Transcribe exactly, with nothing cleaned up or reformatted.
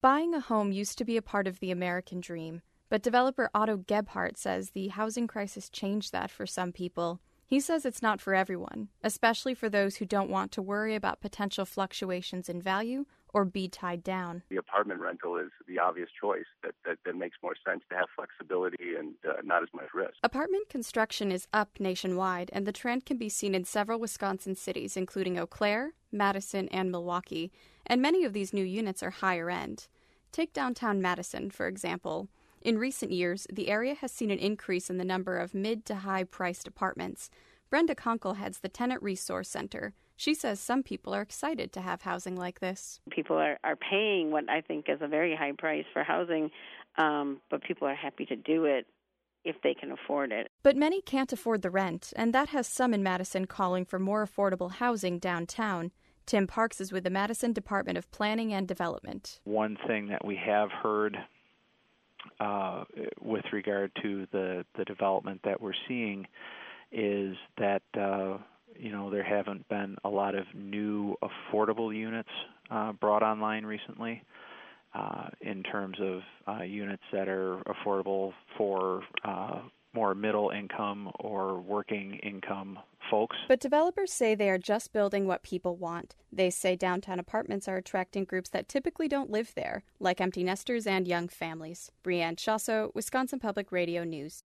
Buying a home used to be a part of the American dream, but developer Otto Gebhardt says the housing crisis changed that for some people. He says it's not for everyone, especially for those who don't want to worry about potential fluctuations in value or be tied down. The apartment rental is the obvious choice that, that, that makes more sense to have flexibility and uh, not as much risk. Apartment construction is up nationwide, and the trend can be seen in several Wisconsin cities, including Eau Claire, Madison, and Milwaukee, and many of these new units are higher end. Take downtown Madison, for example. In recent years, the area has seen an increase in the number of mid to high-priced apartments. Brenda Conkle heads the Tenant Resource Center. She says some people are excited to have housing like this. People are, are paying what I think is a very high price for housing, um, but people are happy to do it if they can afford it. But many can't afford the rent, and that has some in Madison calling for more affordable housing downtown. Tim Parks is with the Madison Department of Planning and Development. One thing that we have heard uh, with regard to the, the development that we're seeing is that uh, you know there haven't been a lot of new affordable units uh, brought online recently uh, in terms of uh, units that are affordable for uh, more middle income or working income folks. But developers say they are just building what people want. They say downtown apartments are attracting groups that typically don't live there, like empty nesters and young families. Brianne Chasso, Wisconsin Public Radio News.